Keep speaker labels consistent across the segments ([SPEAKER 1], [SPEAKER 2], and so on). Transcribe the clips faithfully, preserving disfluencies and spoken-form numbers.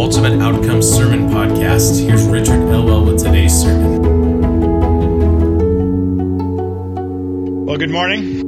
[SPEAKER 1] Ultimate Outcomes Sermon Podcast. Here's Richard Elwell with today's sermon.
[SPEAKER 2] Well, good morning.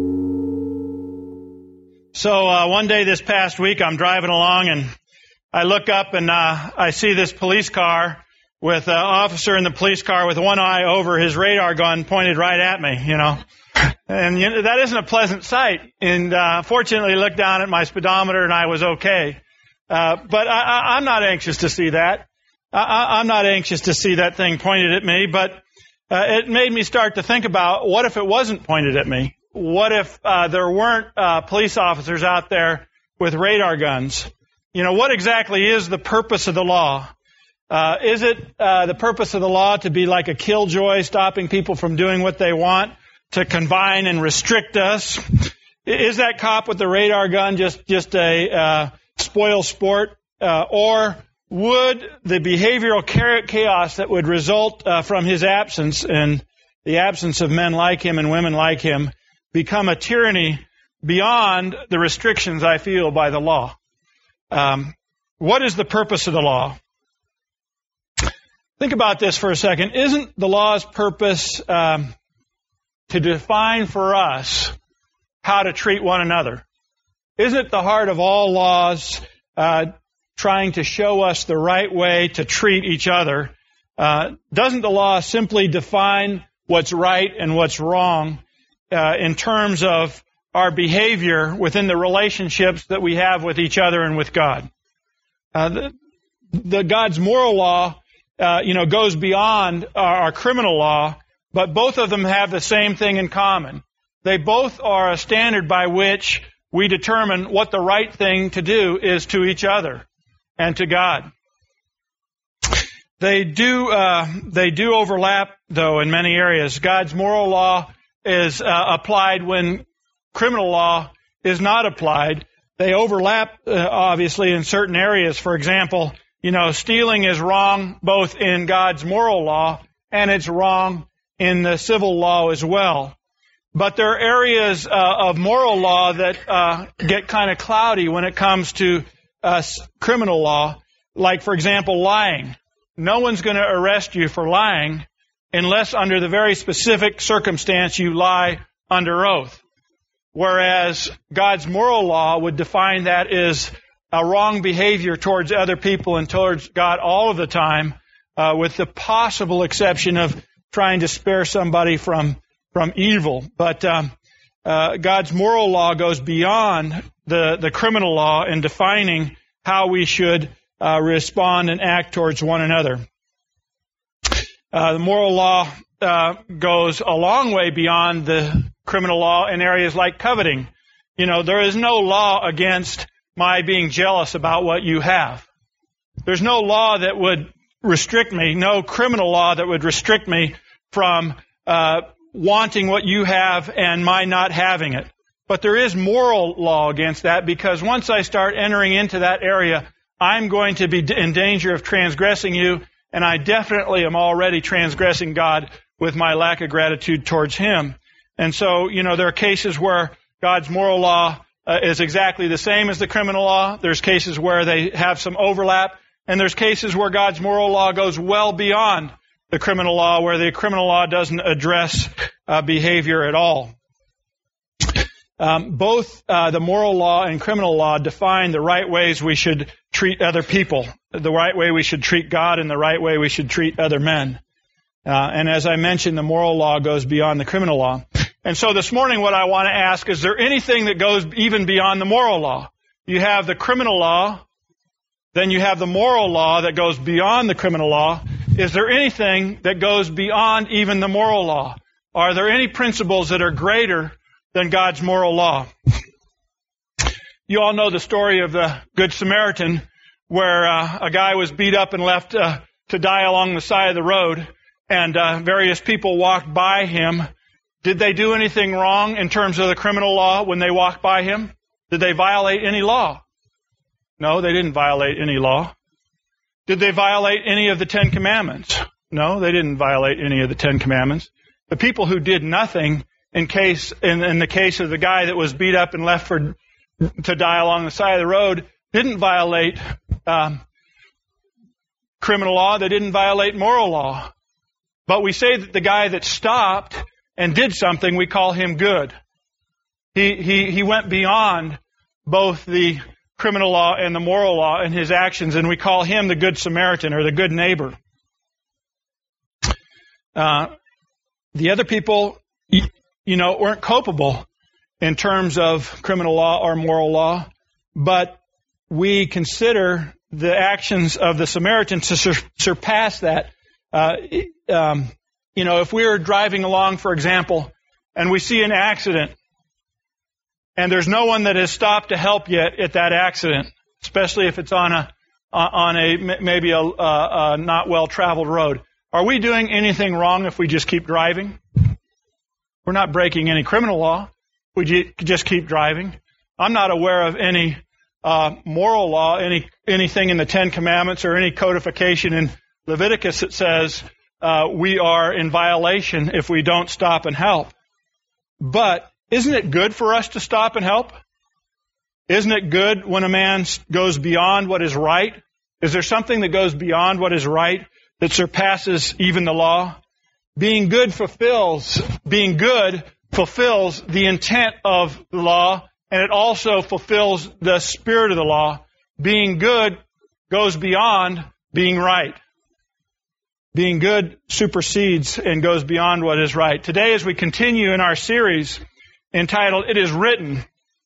[SPEAKER 2] So uh, one day this past week, I'm driving along and I look up and uh, I see this police car with an officer in the police car with one eye over his radar gun pointed right at me, you know. And you know, that isn't a pleasant sight. And uh, fortunately, I looked down at my speedometer and I was okay. Uh, but I, I, I'm not anxious to see that. I, I'm not anxious to see that thing pointed at me, but uh, it made me start to think about what if it wasn't pointed at me? What if uh, there weren't uh, police officers out there with radar guns? You know, what exactly is the purpose of the law? Uh, is it uh, the purpose of the law to be like a killjoy, stopping people from doing what they want, to confine and restrict us? Is that cop with the radar gun just, just a uh, spoil sport? Uh, or would the behavioral chaos that would result uh, from his absence and the absence of men like him and women like him become a tyranny beyond the restrictions I feel by the law? Um, what is the purpose of the law? Think about this for a second. Isn't the law's purpose um, to define for us how to treat one another? Isn't it the heart of all laws uh, trying to show us the right way to treat each other? Uh, doesn't the law simply define what's right and what's wrong uh, in terms of our behavior within the relationships that we have with each other and with God? Uh, the, the God's moral law, uh, you know, goes beyond our, our criminal law, but both of them have the same thing in common. They both are a standard by which we determine what the right thing to do is to each other and to God. They do, uh, they do overlap, though, in many areas. God's moral law is uh, applied when criminal law is not applied. They overlap, uh, obviously, in certain areas. For example, you know, stealing is wrong both in God's moral law and it's wrong in the civil law as well. But there are areas uh, of moral law that uh, get kind of cloudy when it comes to uh, criminal law. Like, for example, lying. No one's going to arrest you for lying unless under the very specific circumstance you lie under oath. Whereas God's moral law would define that as a wrong behavior towards other people and towards God all of the time, uh, with the possible exception of trying to spare somebody from from evil. But um, uh, God's moral law goes beyond the, the criminal law in defining how we should uh, respond and act towards one another. Uh, the moral law uh, goes a long way beyond the criminal law in areas like coveting. You know, there is no law against my being jealous about what you have. There's no law that would restrict me, no criminal law that would restrict me from uh, wanting what you have and my not having it. But there is moral law against that, because once I start entering into that area, I'm going to be in danger of transgressing you, and I definitely am already transgressing God with my lack of gratitude towards Him. And so, you know, there are cases where God's moral law uh, is exactly the same as the criminal law. There's cases where they have some overlap, and there's cases where God's moral law goes well beyond the criminal law, where the criminal law doesn't address uh, behavior at all. Um, both uh, the moral law and criminal law define the right ways we should treat other people, the right way we should treat God, and the right way we should treat other men. Uh, and as I mentioned, the moral law goes beyond the criminal law. And so this morning what I want to ask, is there anything that goes even beyond the moral law? You have the criminal law, then you have the moral law that goes beyond the criminal law. Is there anything that goes beyond even the moral law? Are there any principles that are greater than God's moral law? You all know the story of the Good Samaritan, where uh, a guy was beat up and left uh, to die along the side of the road, and uh, various people walked by him. Did they do anything wrong in terms of the criminal law when they walked by him? Did they violate any law? No, they didn't violate any law. Did they violate any of the Ten Commandments? No, they didn't violate any of the Ten Commandments. The people who did nothing, in case in, in the case of the guy that was beat up and left for to die along the side of the road, didn't violate um, criminal law. They didn't violate moral law. But we say that the guy that stopped and did something, we call him good. He, he, he went beyond both the criminal law and the moral law in his actions, and we call him the Good Samaritan or the good neighbor. Uh, the other people, you, you know, weren't culpable in terms of criminal law or moral law, but we consider the actions of the Samaritan to sur- surpass that. Uh, um, you know, if we are driving along, for example, and we see an accident, and there's no one that has stopped to help yet at that accident, especially if it's on a on a maybe a, a, a not well-traveled road. Are we doing anything wrong if we just keep driving? We're not breaking any criminal law. We just keep driving. I'm not aware of any uh, moral law, any anything in the Ten Commandments or any codification in Leviticus that says uh, we are in violation if we don't stop and help. But isn't it good for us to stop and help? Isn't it good when a man goes beyond what is right? Is there something that goes beyond what is right that surpasses even the law? Being good fulfills, being good fulfills the intent of the law, and it also fulfills the spirit of the law. Being good goes beyond being right. Being good supersedes and goes beyond what is right. Today, as we continue in our series entitled, It Is Written,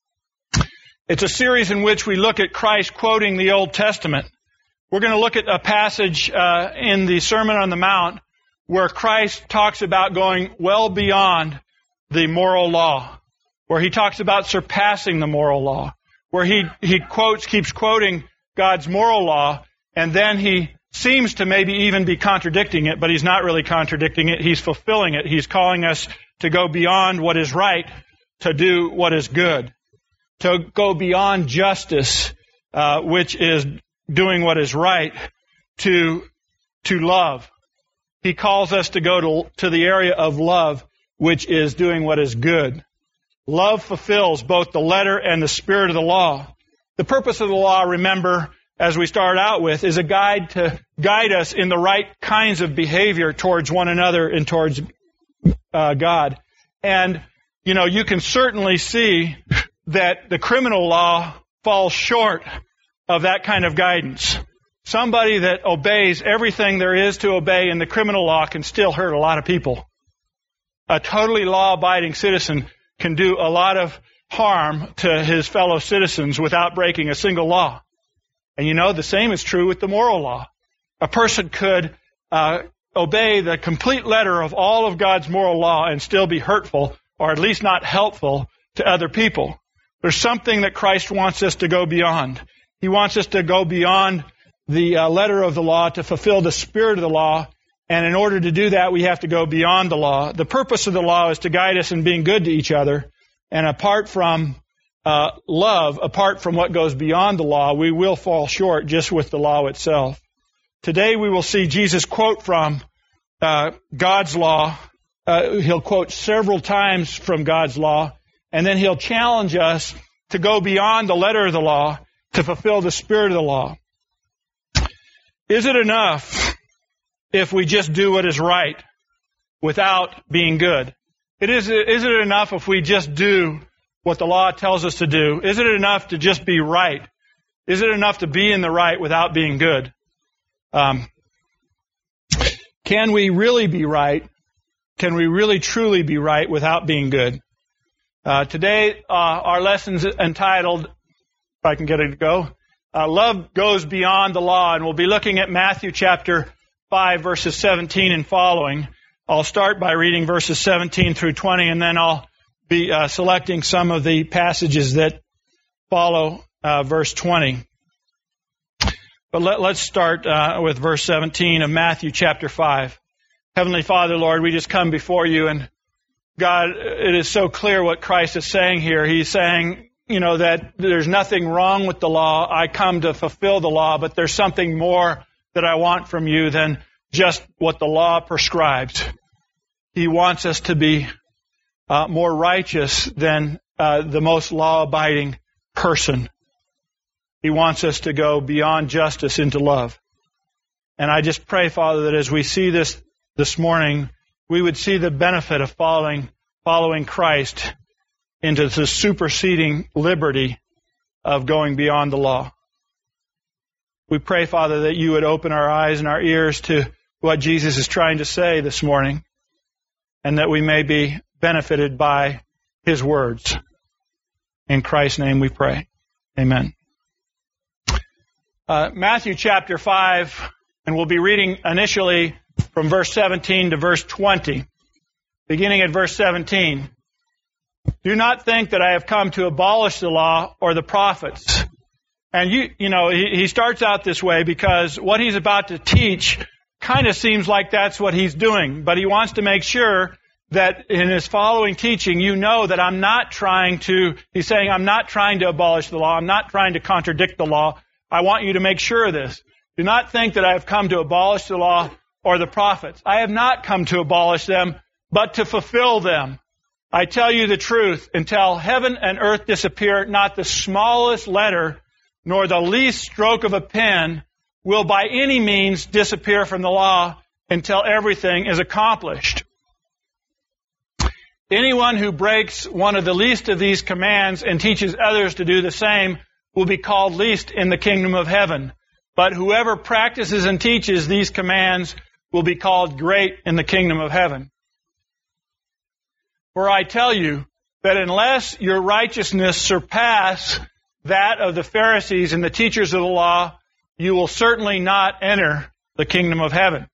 [SPEAKER 2] it's a series in which we look at Christ quoting the Old Testament. We're going to look at a passage uh, in the Sermon on the Mount where Christ talks about going well beyond the moral law, where he talks about surpassing the moral law, where he, he quotes, keeps quoting God's moral law, and then he seems to maybe even be contradicting it, but he's not really contradicting it. He's fulfilling it. He's calling us to go beyond what is right, to do what is good, to go beyond justice, uh, which is doing what is right, to, to love. He calls us to go to, to the area of love, which is doing what is good. Love fulfills both the letter and the spirit of the law. The purpose of the law, remember, as we start out with, is a guide to guide us in the right kinds of behavior towards one another and towards uh, God. And, you know, you can certainly see that the criminal law falls short of that kind of guidance. Somebody that obeys everything there is to obey in the criminal law can still hurt a lot of people. A totally law-abiding citizen can do a lot of harm to his fellow citizens without breaking a single law. And you know, the same is true with the moral law. A person could uh, obey the complete letter of all of God's moral law and still be hurtful, or at least not helpful, to other people. There's something that Christ wants us to go beyond. He wants us to go beyond the uh, letter of the law to fulfill the spirit of the law. And in order to do that, we have to go beyond the law. The purpose of the law is to guide us in being good to each other. And apart from uh, love, apart from what goes beyond the law, we will fall short just with the law itself. Today we will see Jesus quote from uh, God's law. Uh, he'll quote several times from God's law. And then he'll challenge us to go beyond the letter of the law to fulfill the spirit of the law. Is it enough if we just do what is right without being good? It is, is it enough if we just do what the law tells us to do? Is it enough to just be right? Is it enough to be in the right without being good? Um, can we really be right? Can we really truly be right without being good? Uh, today, uh, our lesson's entitled, if I can get it to go, uh, Love Goes Beyond the Law, and we'll be looking at Matthew chapter five, verses seventeen and following. I'll start by reading verses seventeen through twenty, and then I'll be uh, selecting some of the passages that follow uh, verse twenty. But let, let's start uh, with verse seventeen of Matthew chapter five. Heavenly Father, Lord, we just come before you, and God, it is so clear what Christ is saying here. He's saying, you know, that there's nothing wrong with the law. I come to fulfill the law, but there's something more that I want from you than just what the law prescribes. He wants us to be uh, more righteous than uh, the most law-abiding person. He wants us to go beyond justice into love. And I just pray, Father, that as we see this this morning, we would see the benefit of following following Christ into the superseding liberty of going beyond the law. We pray, Father, that you would open our eyes and our ears to what Jesus is trying to say this morning, and that we may be benefited by His words. In Christ's name we pray. Amen. Uh, Matthew chapter five, and we'll be reading initially from verse seventeen to verse twenty. Beginning at verse seventeen. Do not think that I have come to abolish the law or the prophets. And you, you know, he, he starts out this way because what he's about to teach kind of seems like that's what he's doing. But he wants to make sure that in his following teaching, you know that I'm not trying to, he's saying, I'm not trying to abolish the law. I'm not trying to contradict the law. I want you to make sure of this. Do not think that I have come to abolish the law or the prophets. I have not come to abolish them, but to fulfill them. I tell you the truth, until heaven and earth disappear, not the smallest letter nor the least stroke of a pen will by any means disappear from the law until everything is accomplished. Anyone who breaks one of the least of these commands and teaches others to do the same will be called least in the kingdom of heaven. But whoever practices and teaches these commands will be called great in the kingdom of heaven. For I tell you that unless your righteousness surpass that of the Pharisees and the teachers of the law, you will certainly not enter the kingdom of heaven.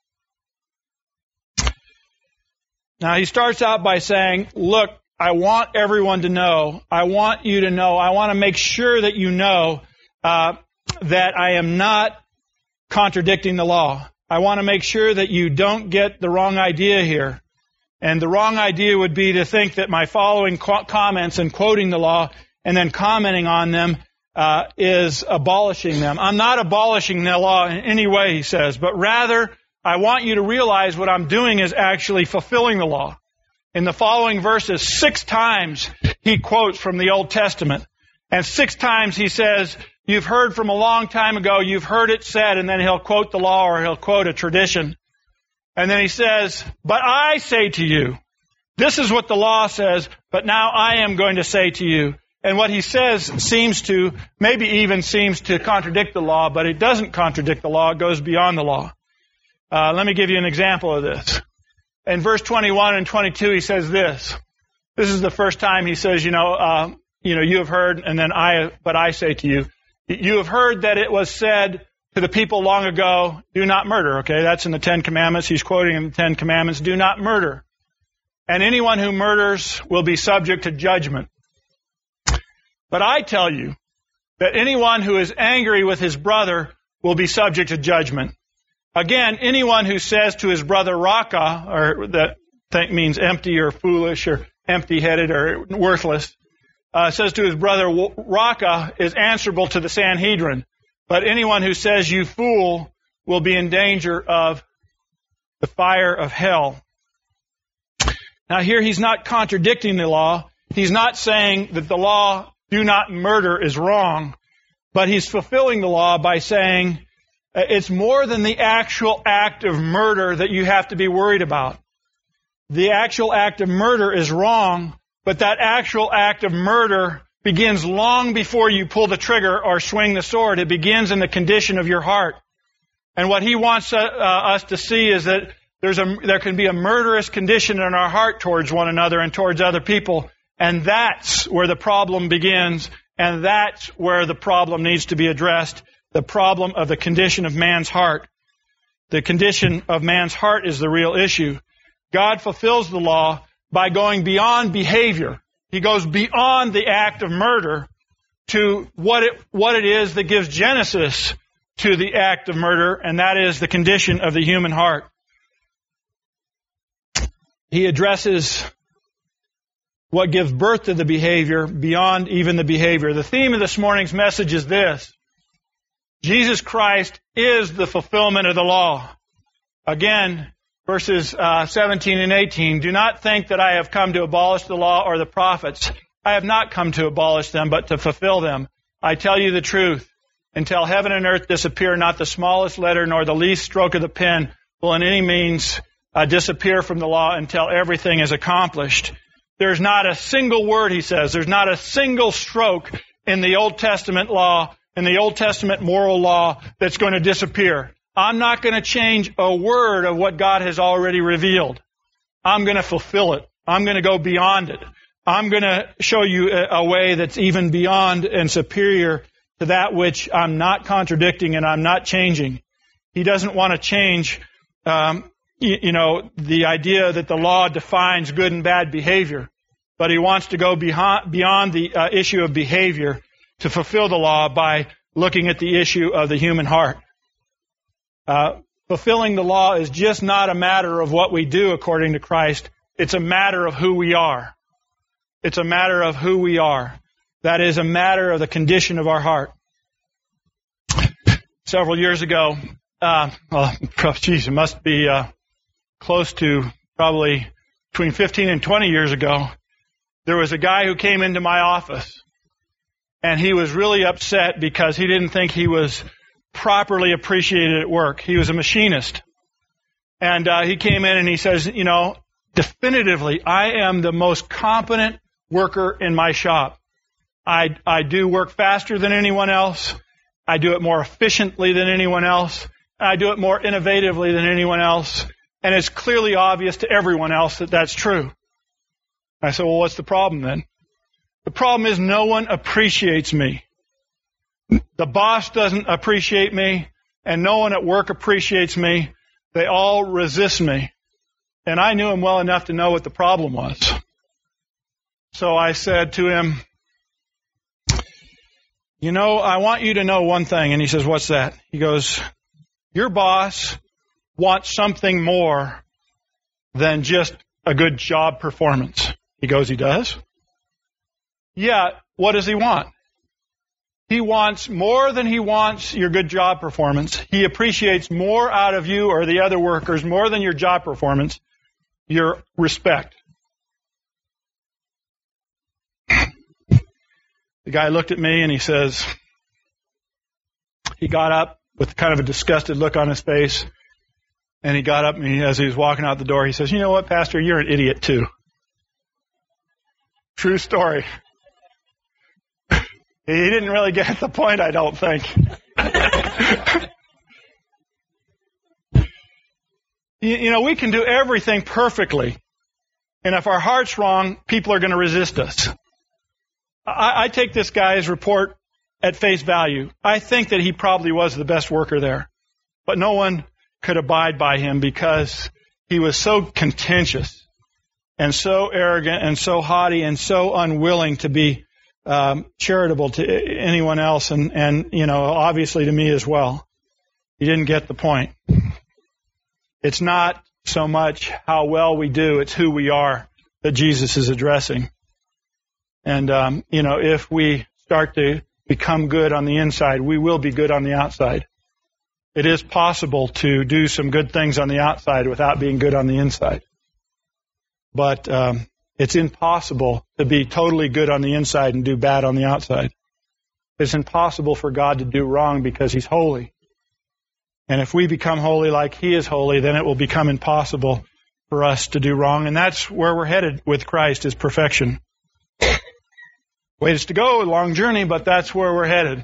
[SPEAKER 2] Now he starts out by saying, look, I want everyone to know, I want you to know, I want to make sure that you know uh, that I am not contradicting the law. I want to make sure that you don't get the wrong idea here. And the wrong idea would be to think that my following co- comments and quoting the law and then commenting on them uh, is abolishing them. I'm not abolishing the law in any way, he says, but rather I want you to realize what I'm doing is actually fulfilling the law. In the following verses, six times he quotes from the Old Testament. And six times he says, you've heard from a long time ago, you've heard it said, and then he'll quote the law or he'll quote a tradition. And then he says, but I say to you, this is what the law says, but now I am going to say to you. And what he says seems to, maybe even seems to contradict the law, but it doesn't contradict the law, it goes beyond the law. Uh, let me give you an example of this. In verse twenty-one and twenty-two, he says this. This is the first time he says, you know, uh, you know, you have heard, and then I, but I say to you, you have heard that it was said to the people long ago, do not murder. Okay, that's in the Ten Commandments. He's quoting in the Ten Commandments, do not murder. And anyone who murders will be subject to judgment. But I tell you that anyone who is angry with his brother will be subject to judgment. Again, anyone who says to his brother Raka, or that think means empty or foolish or empty-headed or worthless, uh, says to his brother Raka is answerable to the Sanhedrin. But anyone who says you fool will be in danger of the fire of hell. Now here he's not contradicting the law. He's not saying that the law, do not murder, is wrong. But he's fulfilling the law by saying it's more than the actual act of murder that you have to be worried about. The actual act of murder is wrong, but that actual act of murder begins long before you pull the trigger or swing the sword. It begins in the condition of your heart. And what he wants uh, uh, us to see is that there's a, there can be a murderous condition in our heart towards one another and towards other people. And that's where the problem begins. And that's where the problem needs to be addressed. The problem of the condition of man's heart. The condition of man's heart is the real issue. God fulfills the law by going beyond behavior. He goes beyond the act of murder to what it, what it is that gives genesis to the act of murder, and that is the condition of the human heart. He addresses what gives birth to the behavior beyond even the behavior. The theme of this morning's message is this. Jesus Christ is the fulfillment of the law. Again, verses uh, seventeen and eighteen, do not think that I have come to abolish the law or the prophets. I have not come to abolish them, but to fulfill them. I tell you the truth. until heaven and earth disappear, not the smallest letter nor the least stroke of the pen will in any means uh, disappear from the law until everything is accomplished. There's not a single word, he says, there's not a single stroke in the Old Testament law, in the Old Testament moral law, that's going to disappear. I'm not going to change a word of what God has already revealed. I'm going to fulfill it. I'm going to go beyond it. I'm going to show you a, a way that's even beyond and superior to that which I'm not contradicting and I'm not changing. He doesn't want to change, um, you, you know, the idea that the law defines good and bad behavior, but he wants to go beyond, beyond the uh, issue of behavior to fulfill the law by looking at the issue of the human heart. Uh, fulfilling the law is just not a matter of what we do according to Christ. It's a matter of who we are. It's a matter of who we are. That is a matter of the condition of our heart. Several years ago, uh, well, geez, it must be uh, close to probably between fifteen and twenty years ago, there was a guy who came into my office, and he was really upset because he didn't think he was properly appreciated at work. He was a machinist. And uh, he came in and he says, you know, definitively, I am the most competent worker in my shop. I, I do work faster than anyone else. I do it more efficiently than anyone else. I do it more innovatively than anyone else. And it's clearly obvious to everyone else that that's true. I said, well, what's the problem then? The problem is no one appreciates me. The boss doesn't appreciate me, and no one at work appreciates me. They all resist me. And I knew him well enough to know what the problem was. So I said to him, you know, I want you to know one thing. And he says, what's that? He goes, your boss wants something more than just a good job performance. He goes, he does? Yeah, what does he want? He wants more than he wants your good job performance. He appreciates more out of you or the other workers, more than your job performance, your respect. The guy looked at me and he says, he got up with kind of a disgusted look on his face, and he got up and he, as he was walking out the door, he says, you know what, Pastor, you're an idiot too. True story. He didn't really get the point, I don't think. you, you know, we can do everything perfectly. And if our heart's wrong, people are going to resist us. I, I take this guy's report at face value. I think that he probably was the best worker there. But no one could abide by him because he was so contentious and so arrogant and so haughty and so unwilling to be Um, charitable to anyone else, and, and, you know, obviously to me as well. He didn't get the point. It's not so much how well we do, it's who we are that Jesus is addressing. And, um, you know, if we start to become good on the inside, we will be good on the outside. It is possible to do some good things on the outside without being good on the inside. But, um, it's impossible to be totally good on the inside and do bad on the outside. It's impossible for God to do wrong because He's holy. And if we become holy like He is holy, then it will become impossible for us to do wrong. And that's where we're headed with Christ, is perfection. Ways to go, a long journey, but that's where we're headed.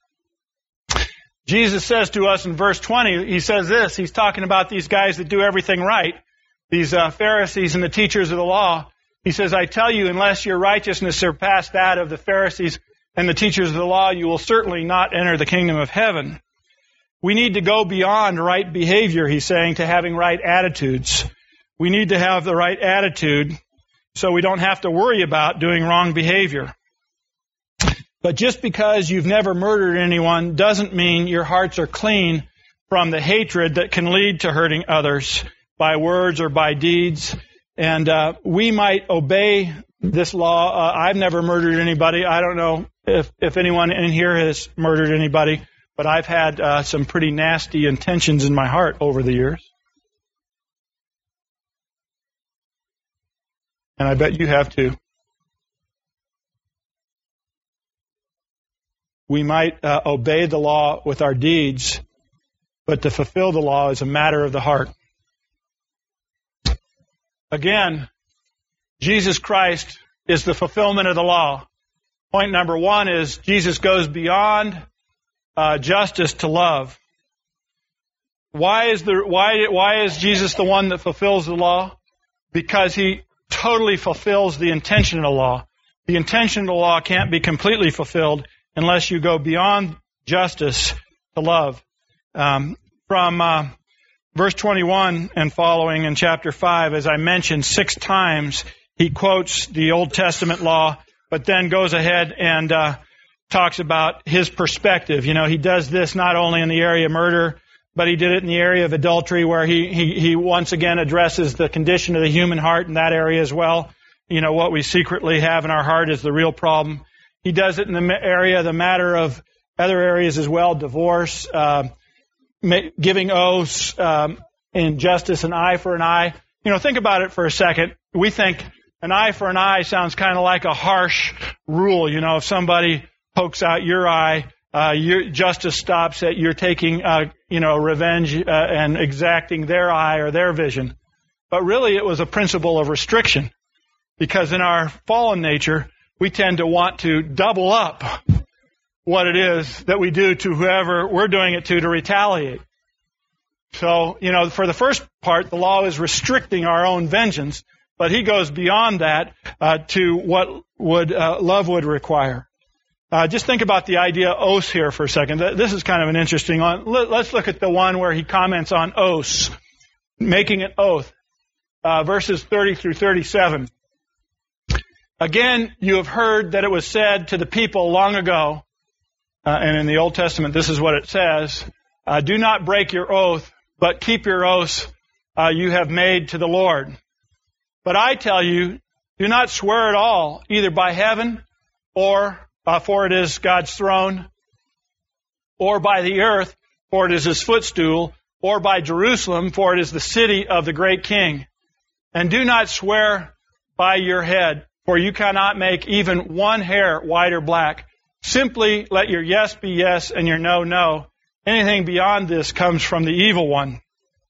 [SPEAKER 2] Jesus says to us in verse twenty, He says this, He's talking about these guys that do everything right, these uh, Pharisees and the teachers of the law. He says, I tell you, unless your righteousness surpass that of the Pharisees and the teachers of the law, you will certainly not enter the kingdom of heaven. We need to go beyond right behavior, he's saying, to having right attitudes. We need to have the right attitude so we don't have to worry about doing wrong behavior. But just because you've never murdered anyone doesn't mean your hearts are clean from the hatred that can lead to hurting others by words or by deeds. And uh, we might obey this law. Uh, I've never murdered anybody. I don't know if, if anyone in here has murdered anybody, but I've had uh, some pretty nasty intentions in my heart over the years. And I bet you have too. we might uh, obey the law with our deeds, but to fulfill the law is a matter of the heart. Again, Jesus Christ is the fulfillment of the law. Point number one is Jesus goes beyond uh, justice to love. Why is the why why is Jesus the one that fulfills the law? Because he totally fulfills the intention of the law. The intention of the law can't be completely fulfilled unless you go beyond justice to love. Um, from uh, verse twenty-one and following in chapter five, as I mentioned, six times he quotes the Old Testament law, but then goes ahead and uh, talks about his perspective. You know, he does this not only in the area of murder, but he did it in the area of adultery, where he, he, he once again addresses the condition of the human heart in that area as well. You know, what we secretly have in our heart is the real problem. He does it in the area, the matter of other areas as well, divorce, uh, giving oaths, um, injustice, an eye for an eye. You know, think about it for a second. We think an eye for an eye sounds kind of like a harsh rule. You know, if somebody pokes out your eye, uh, your justice stops at you're taking, uh, you know, revenge uh, and exacting their eye or their vision. But really, it was a principle of restriction, because in our fallen nature, we tend to want to double up what it is that we do to whoever we're doing it to to retaliate. So, you know, for the first part, the law is restricting our own vengeance, but he goes beyond that uh, to what would uh, love would require. Uh, just think about the idea of oaths here for a second. This is kind of an interesting one. Let's look at the one where he comments on oaths, making an oath, uh, verses thirty through thirty-seven. Again, you have heard that it was said to the people long ago, uh, and in the Old Testament, this is what it says, uh, do not break your oath, but keep your oaths uh, you have made to the Lord. But I tell you, do not swear at all, either by heaven, or uh, for it is God's throne, or by the earth, for it is his footstool, or by Jerusalem, for it is the city of the great king. And do not swear by your head, for you cannot make even one hair white or black. Simply let your yes be yes and your no, no. Anything beyond this comes from the evil one.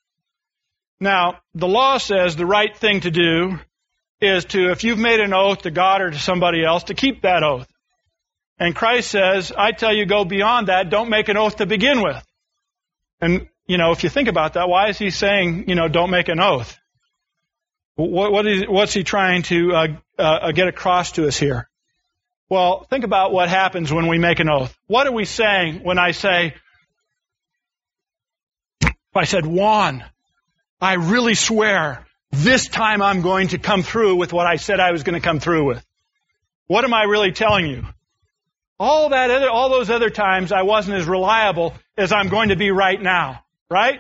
[SPEAKER 2] Now, the law says the right thing to do is to, if you've made an oath to God or to somebody else, to keep that oath. And Christ says, I tell you, go beyond that. Don't make an oath to begin with. And, you know, if you think about that, why is he saying, you know, don't make an oath? What, what is, what's he trying to uh, uh, get across to us here? Well, think about what happens when we make an oath. What are we saying when I say, if I said, Juan, I really swear this time I'm going to come through with what I said I was going to come through with. What am I really telling you? All that other, all those other times I wasn't as reliable as I'm going to be right now, right?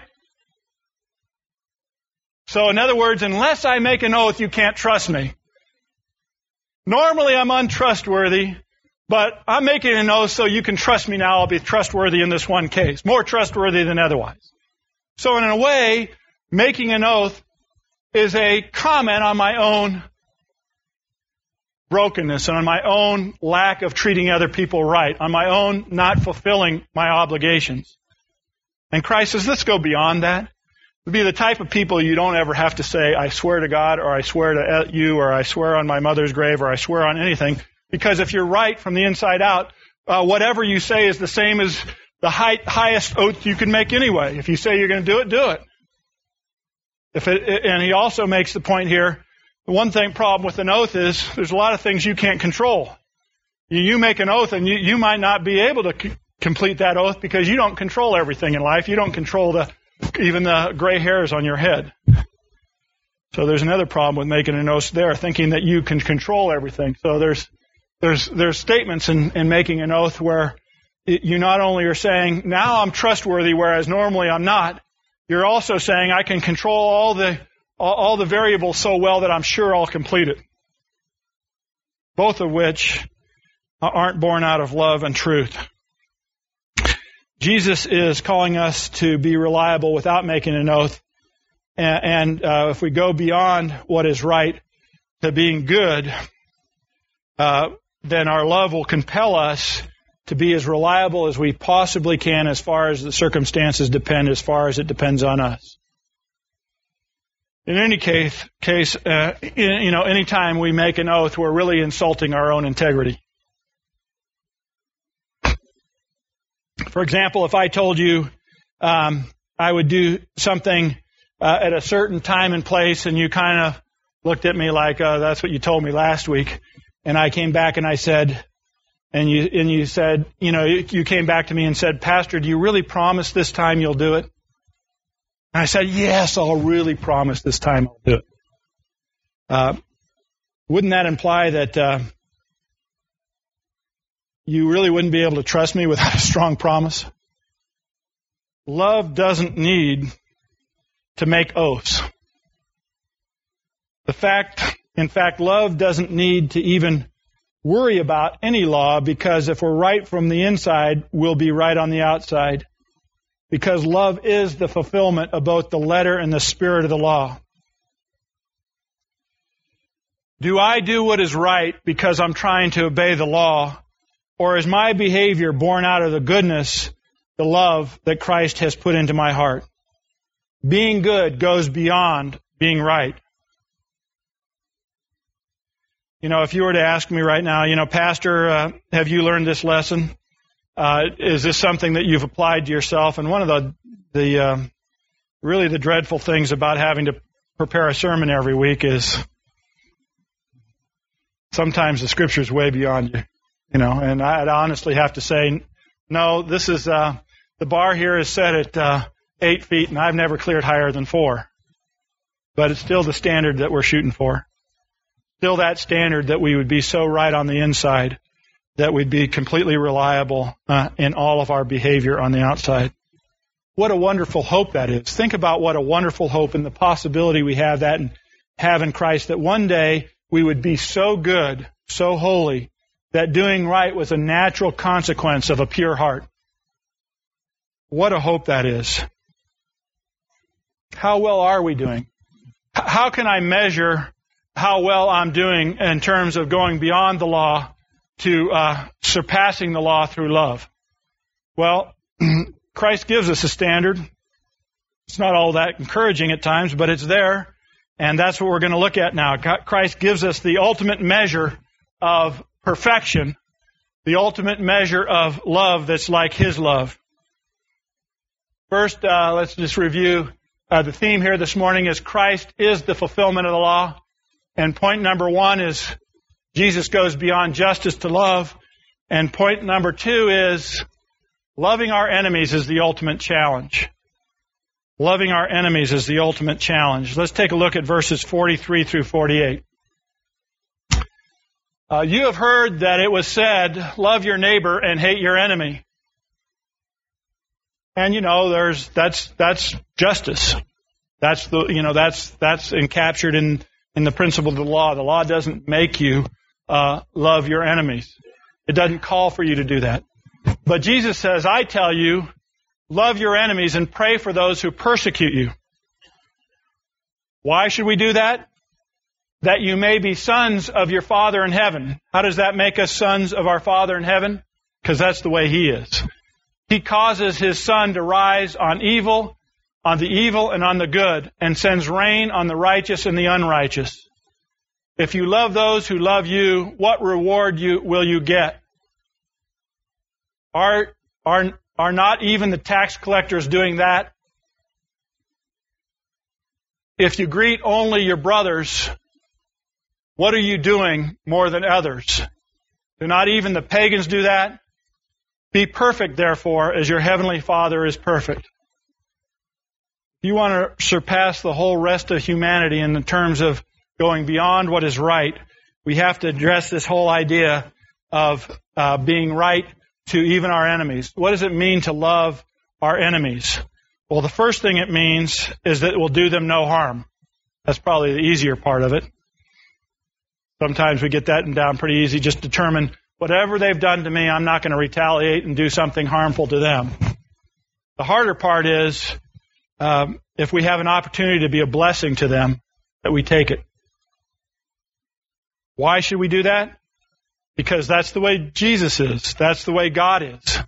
[SPEAKER 2] So in other words, unless I make an oath, you can't trust me. Normally I'm untrustworthy, but I'm making an oath so you can trust me now. I'll be trustworthy in this one case, more trustworthy than otherwise. So in a way, making an oath is a comment on my own brokenness and on my own lack of treating other people right, on my own not fulfilling my obligations. And Christ says, let's go beyond that. Be the type of people you don't ever have to say, I swear to God, or I swear to you, or I swear on my mother's grave, or I swear on anything. Because if you're right from the inside out, uh, whatever you say is the same as the high, highest oath you can make anyway. If you say you're going to do it, do it. If it. And he also makes the point here, the one thing problem with an oath is there's a lot of things you can't control. You, you make an oath and you, you might not be able to c- complete that oath because you don't control everything in life. You don't control the even the gray hairs on your head. So there's another problem with making an oath there, thinking that you can control everything. So there's there's there's statements in, in making an oath where it, you not only are saying, now I'm trustworthy, whereas normally I'm not. You're also saying I can control all the all, all the variables so well that I'm sure I'll complete it. Both of which aren't born out of love and truth. Jesus is calling us to be reliable without making an oath. And, and uh, if we go beyond what is right to being good, uh, then our love will compel us to be as reliable as we possibly can as far as the circumstances depend, as far as it depends on us. In any case, case uh, in, you know, anytime we make an oath, we're really insulting our own integrity. For example, if I told you um, I would do something uh, at a certain time and place, and you kind of looked at me like, uh, that's what you told me last week, and I came back and I said, and you and you said, you know, you, you came back to me and said, Pastor, do you really promise this time you'll do it? And I said, yes, I'll really promise this time I'll do it. Uh, wouldn't that imply that uh, you really wouldn't be able to trust me without a strong promise? Love doesn't need to make oaths. The fact, in fact, love doesn't need to even worry about any law, because if we're right from the inside, we'll be right on the outside. Because love is the fulfillment of both the letter and the spirit of the law. Do I do what is right because I'm trying to obey the law, or is my behavior born out of the goodness, the love that Christ has put into my heart? Being good goes beyond being right. You know, if you were to ask me right now, you know, Pastor, uh, have you learned this lesson? Uh, is this something that you've applied to yourself? And one of the, the uh, really the dreadful things about having to prepare a sermon every week is sometimes the Scripture's way beyond you, you know. And I'd honestly have to say, no, this is uh, the bar here is set at uh, eight feet, and I've never cleared higher than four. But it's still the standard that we're shooting for. Still that standard that we would be so right on the inside that we'd be completely reliable uh, in all of our behavior on the outside. What a wonderful hope that is. Think about what a wonderful hope and the possibility we have that and have in Christ, that one day we would be so good, so holy, that doing right was a natural consequence of a pure heart. What a hope that is. How well are we doing? How can I measure how well I'm doing in terms of going beyond the law to uh, surpassing the law through love? Well, Christ gives us a standard. It's not all that encouraging at times, but it's there, and that's what we're going to look at now. Christ gives us the ultimate measure of perfection, the ultimate measure of love that's like His love. First, uh, let's just review. Uh, the theme here this morning is Christ is the fulfillment of the law. And point number one is Jesus goes beyond justice to love. And point number two is loving our enemies is the ultimate challenge. Loving our enemies is the ultimate challenge. Let's take a look at verses forty-three through forty-eight. Uh, you have heard that it was said, love your neighbor and hate your enemy. And you know, there's that's that's justice. That's the you know that's that's encaptured in in the principle of the law. The law doesn't make you uh, love your enemies. It doesn't call for you to do that. But Jesus says, I tell you, love your enemies and pray for those who persecute you. Why should we do that? That you may be sons of your Father in heaven. How does that make us sons of our Father in heaven? Because that's the way He is. He causes His sun to rise on evil, on the evil and on the good, and sends rain on the righteous and the unrighteous. If you love those who love you, what reward you will you get? Are, are, are not even the tax collectors doing that? If you greet only your brothers, what are you doing more than others? Do not even the pagans do that? Be perfect, therefore, as your heavenly Father is perfect. If you want to surpass the whole rest of humanity in the terms of going beyond what is right, we have to address this whole idea of uh, being right to even our enemies. What does it mean to love our enemies? Well, the first thing it means is that it will do them no harm. That's probably the easier part of it. Sometimes we get that down pretty easy. Just determine whatever they've done to me, I'm not going to retaliate and do something harmful to them. The harder part is um, if we have an opportunity to be a blessing to them, that we take it. Why should we do that? Because that's the way Jesus is. That's the way God is.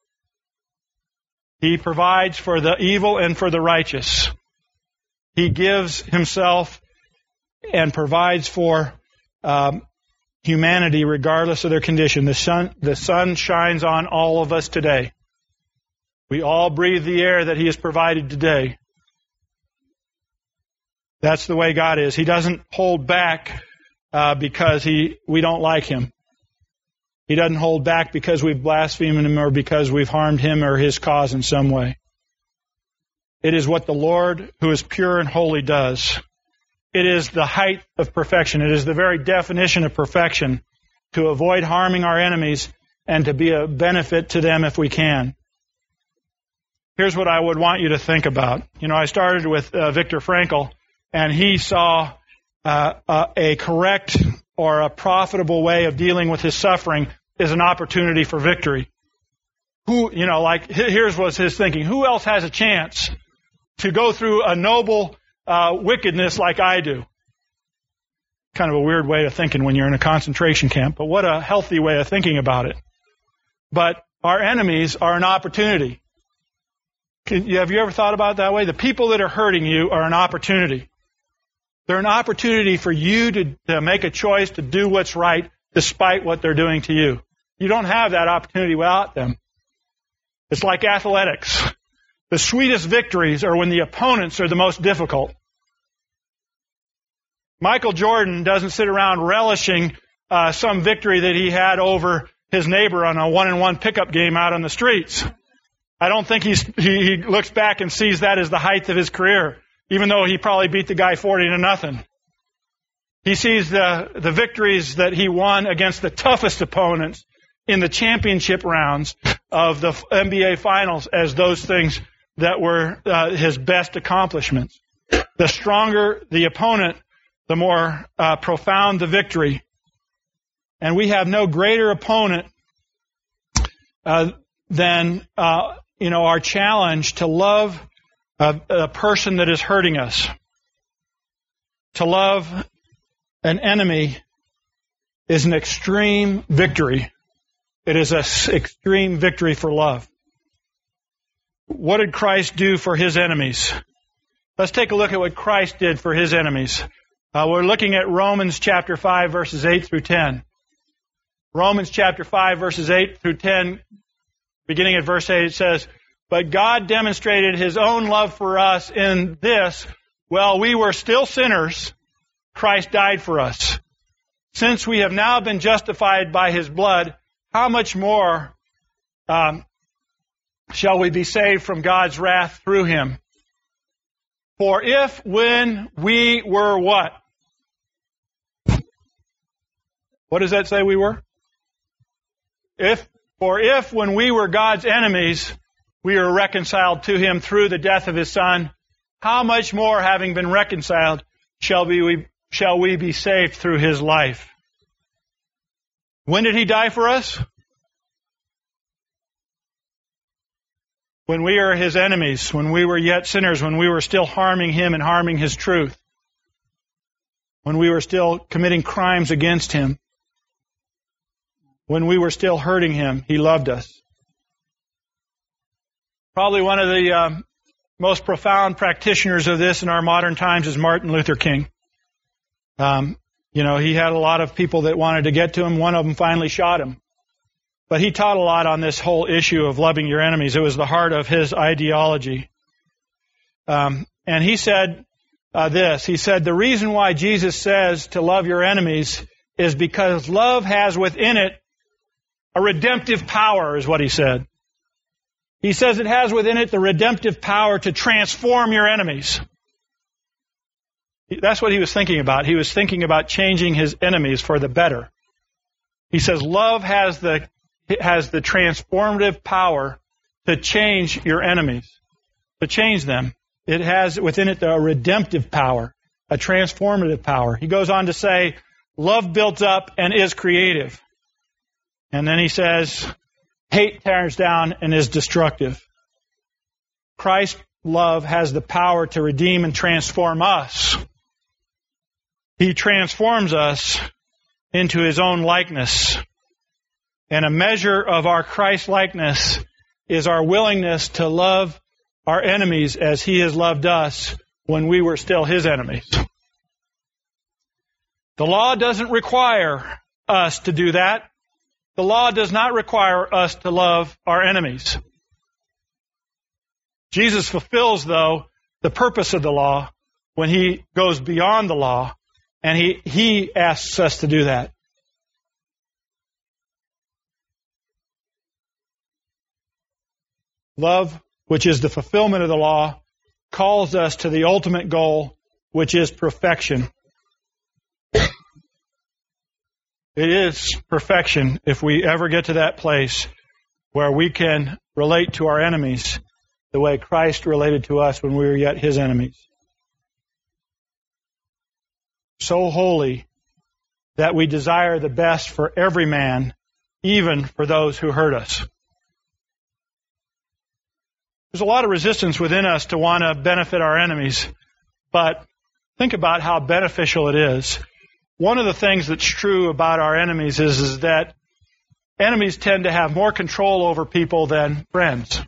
[SPEAKER 2] He provides for the evil and for the righteous. He gives Himself and provides for um, humanity regardless of their condition. The sun, the sun shines on all of us today. We all breathe the air that He has provided today. That's the way God is. He doesn't hold back uh, because he we don't like Him. He doesn't hold back because we've blasphemed Him or because we've harmed Him or His cause in some way. It is what the Lord, who is pure and holy, does. It is the height of perfection. It is the very definition of perfection, to avoid harming our enemies and to be a benefit to them if we can. Here's what I would want you to think about. You know, I started with uh, Viktor Frankl, and he saw uh, uh, a correct or a profitable way of dealing with his suffering is an opportunity for victory. Who, you know, like, here's what's his thinking. Who else has a chance to go through a noble uh, wickedness like I do? Kind of a weird way of thinking when you're in a concentration camp, but what a healthy way of thinking about it. But our enemies are an opportunity. Have you ever thought about it that way? The people that are hurting you are an opportunity. They're an opportunity for you to, to make a choice to do what's right despite what they're doing to you. You don't have that opportunity without them. It's like athletics. The sweetest victories are when the opponents are the most difficult. Michael Jordan doesn't sit around relishing uh, some victory that he had over his neighbor on a one-and-one pickup game out on the streets. I don't think he's, he, he looks back and sees that as the height of his career, even though he probably beat the guy forty to nothing. He sees the, the victories that he won against the toughest opponents in the championship rounds of the N B A Finals as those things that were uh, his best accomplishments. The stronger the opponent, the more uh, profound the victory. And we have no greater opponent uh, than uh, you know our challenge to love a, a person that is hurting us. To love an enemy is an extreme victory. It is an extreme victory for love. What did Christ do for His enemies? Let's take a look at what Christ did for His enemies. Uh, we're looking at Romans chapter five, verses eight through ten. Romans chapter five, verses eight through ten, beginning at verse eight, it says, "But God demonstrated His own love for us in this, while we were still sinners, Christ died for us. Since we have now been justified by His blood, how much more um, shall we be saved from God's wrath through Him? For if when we were what? What does that say we were? If, for if when we were God's enemies, we were reconciled to Him through the death of His Son, how much more, having been reconciled, shall we, shall we be saved through His life?" When did He die for us? When we are His enemies, when we were yet sinners, when we were still harming Him and harming His truth, when we were still committing crimes against Him, when we were still hurting Him, He loved us. Probably one of the um, most profound practitioners of this in our modern times is Martin Luther King. Um, you know, he had a lot of people that wanted to get to him. One of them finally shot him. But he taught a lot on this whole issue of loving your enemies. It was the heart of his ideology. Um, and he said uh, this. He said, "The reason why Jesus says to love your enemies is because love has within it a redemptive power," is what he said. He says it has within it the redemptive power to transform your enemies. That's what he was thinking about. He was thinking about changing his enemies for the better. He says love has the It has the transformative power to change your enemies, to change them. It has within it the redemptive power, a transformative power. He goes on to say, love builds up and is creative. And then he says, hate tears down and is destructive. Christ's love has the power to redeem and transform us. He transforms us into His own likeness. And a measure of our Christ-likeness is our willingness to love our enemies as He has loved us when we were still His enemies. The law doesn't require us to do that. The law does not require us to love our enemies. Jesus fulfills, though, the purpose of the law when He goes beyond the law, and He, he asks us to do that. Love, which is the fulfillment of the law, calls us to the ultimate goal, which is perfection. It is perfection if we ever get to that place where we can relate to our enemies the way Christ related to us when we were yet His enemies. So holy that we desire the best for every man, even for those who hurt us. There's a lot of resistance within us to want to benefit our enemies, but think about how beneficial it is. One of the things that's true about our enemies is, is that enemies tend to have more control over people than friends.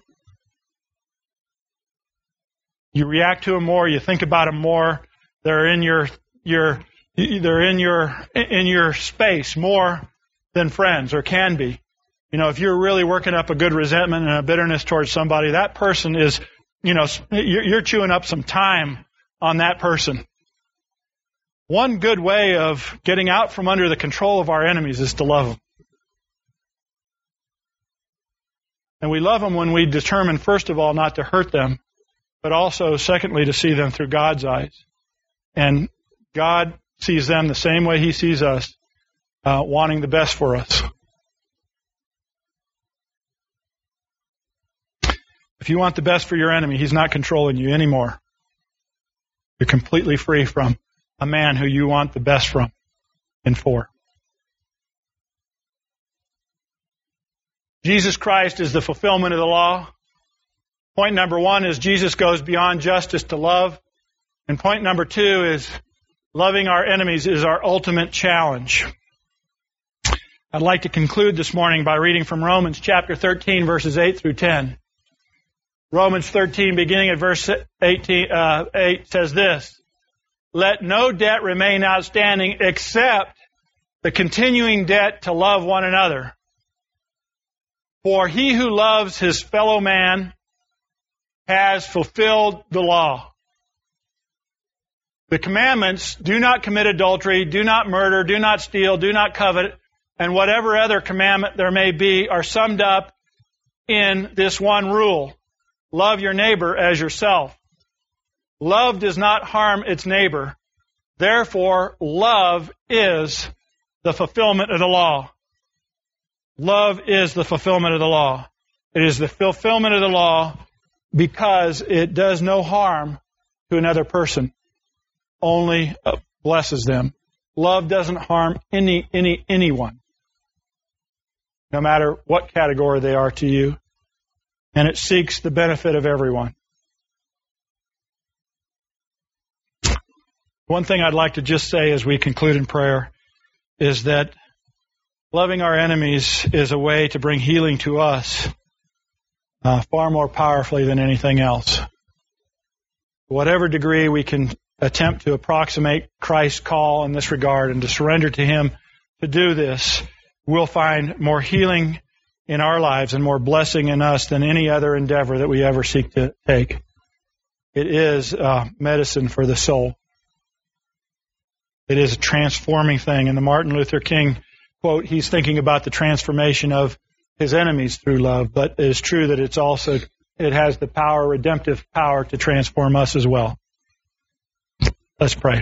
[SPEAKER 2] You react to them more, you think about them more. They're in your your they're in your in your space more than friends, or can be. You know, if you're really working up a good resentment and a bitterness towards somebody, that person is, you know, you're chewing up some time on that person. One good way of getting out from under the control of our enemies is to love them. And we love them when we determine, first of all, not to hurt them, but also, secondly, to see them through God's eyes. And God sees them the same way He sees us, uh, wanting the best for us. If you want the best for your enemy, he's not controlling you anymore. You're completely free from a man who you want the best from and for. Jesus Christ is the fulfillment of the law. Point number one is Jesus goes beyond justice to love. And point number two is loving our enemies is our ultimate challenge. I'd like to conclude this morning by reading from Romans chapter thirteen, verses eight through ten. Romans thirteen, beginning at verse eighteen, uh, eight, says this: Let no debt remain outstanding except the continuing debt to love one another. For he who loves his fellow man has fulfilled the law. The commandments, do not commit adultery, do not murder, do not steal, do not covet, and whatever other commandment there may be, are summed up in this one rule: love your neighbor as yourself. Love does not harm its neighbor. Therefore, love is the fulfillment of the law. Love is the fulfillment of the law. It is the fulfillment of the law because it does no harm to another person, only blesses them. Love doesn't harm any, any, anyone, no matter what category they are to you, and it seeks the benefit of everyone. One thing I'd like to just say as we conclude in prayer is that loving our enemies is a way to bring healing to us uh, far more powerfully than anything else. Whatever degree we can attempt to approximate Christ's call in this regard and to surrender to Him to do this, we'll find more healing in our lives and more blessing in us than any other endeavor that we ever seek to take. It is uh, medicine for the soul. It is a transforming thing. And the Martin Luther King quote, he's thinking about the transformation of his enemies through love, but it is true that it's also, it has the power, redemptive power to transform us as well. Let's pray.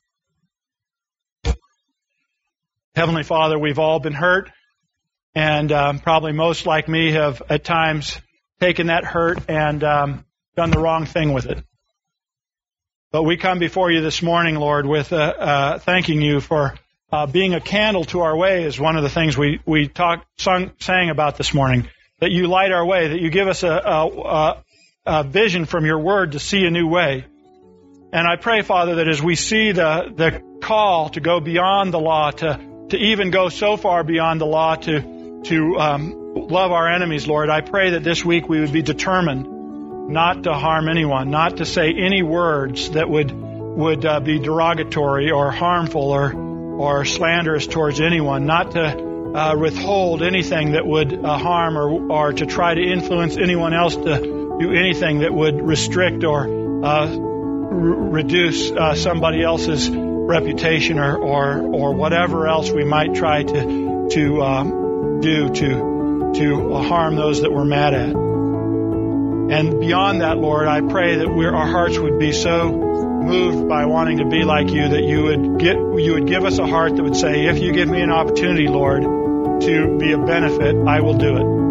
[SPEAKER 2] Heavenly Father, we've all been hurt, and um, probably most like me have at times taken that hurt and um, done the wrong thing with it. But we come before you this morning, Lord, with uh, uh, thanking you for uh, being a candle to our way is one of the things we, we talked, sung, sang about this morning, that you light our way, that you give us a, a, a vision from your word to see a new way. And I pray, Father, that as we see the, the call to go beyond the law, to, to even go so far beyond the law, to to um, love our enemies, Lord. I pray that this week we would be determined not to harm anyone, not to say any words that would would uh, be derogatory or harmful or or slanderous towards anyone, not to uh, withhold anything that would uh, harm or or to try to influence anyone else to do anything that would restrict or uh, r- reduce uh, somebody else's reputation or, or or whatever else we might try to to um, do to to harm those that we're mad at. And beyond that, Lord, I pray that we're, our hearts would be so moved by wanting to be like you that you would get you would give us a heart that would say, if you give me an opportunity, Lord, to be a benefit, I will do it.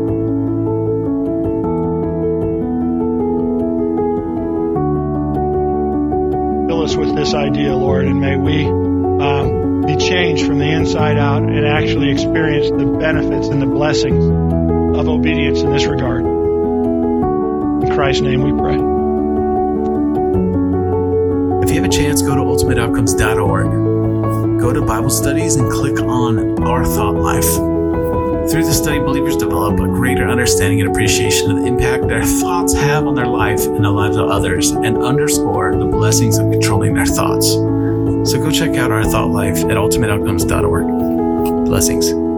[SPEAKER 2] Fill us with this idea, Lord, and may we um, be changed from the inside out and actually experience the benefits and the blessings of obedience in this regard. In Christ's name we pray.
[SPEAKER 1] If you have a chance, go to ultimate outcomes dot org. Go to Bible studies and click on Our Thought Life. Through the study, believers develop a greater understanding and appreciation of the impact their thoughts have on their life and the lives of others, and underscore the blessings of controlling their thoughts. So go check out Our Thought Life at ultimate outcomes dot org. Blessings.